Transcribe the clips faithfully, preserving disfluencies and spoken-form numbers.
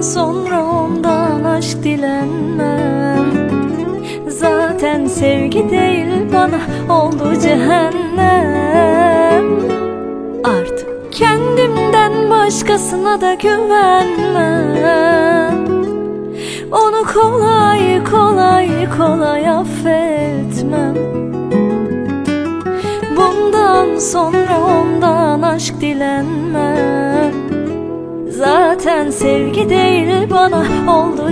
sonra ondan aşk dilenmem. Zaten sevgi değil bana oldu cehennem. Artık kendimden başkasına da güvenmem. Onu kolay kolay kolay affetmem. Bundan sonra ondan aşk dilenmem. Zaten sevgi değil bana oldu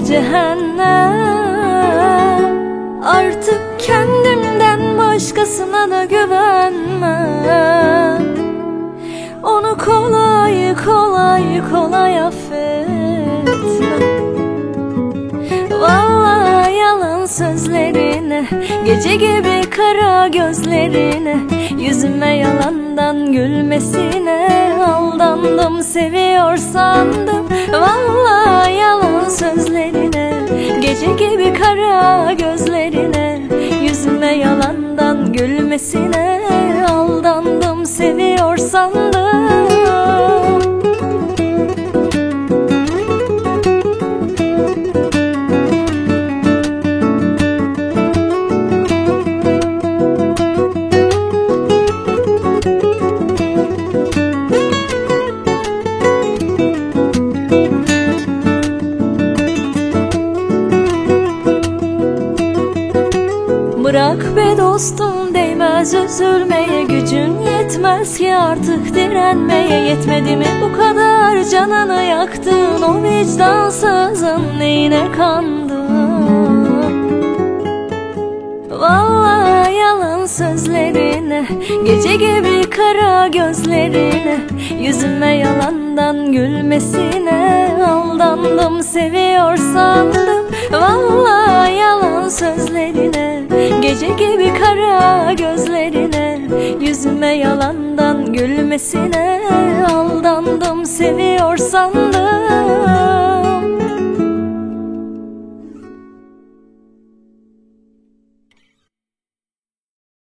cehennem. Artık kendimden başkasına da güvenmem. Onu kolay kolay kolay affetmem. Vallahi yalan sözlerine, gece gibi kara gözlerine, yüzüme yalandan gülmesine aldandım, seviyor sandım. Vallahi yalan sözlerine, gece gibi kara gözlerine, yüzüme yalandan gülmesine aldandım, seviyor sandım. Bırak be dostum, değmez üzülmeye, gücün yetmez ki artık direnmeye. Yetmedi mi bu kadar canını yaktın, o vicdansızın neyine kandın? Vallahi yalan sözlerine, gece gibi kara gözlerine, yüzüme yalandan gülmesine aldandım, seviyor sandım. Vallahi yalan sözlerine, gece gibi kara gözlerine, yüzüme yalandan gülmesine aldandım, seviyor sandım.